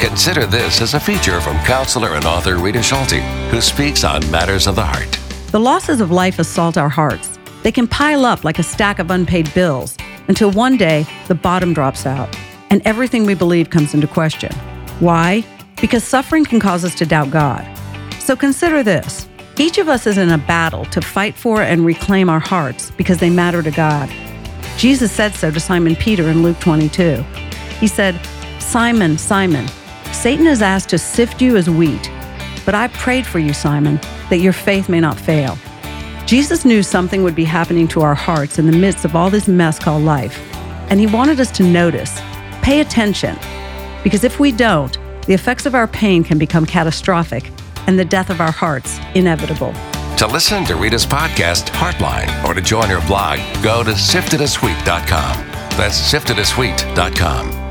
Consider this as a feature from counselor and author Rita Schulte, who speaks on matters of the heart. The losses of life assault our hearts. They can pile up like a stack of unpaid bills until one day the bottom drops out and everything we believe comes into question. Why? Because suffering can cause us to doubt God. So consider this. Each of us is in a battle to fight for and reclaim our hearts because they matter to God. Jesus said so to Simon Peter in Luke 22. He said, "Simon, Simon, Satan has asked to sift you as wheat, but I prayed for you, Simon, that your faith may not fail." Jesus knew something would be happening to our hearts in the midst of all this mess called life, and he wanted us to notice, pay attention, because if we don't, the effects of our pain can become catastrophic and the death of our hearts inevitable. To listen to Rita's podcast, Heartline, or to join her blog, go to siftedaswheat.com. That's siftedaswheat.com.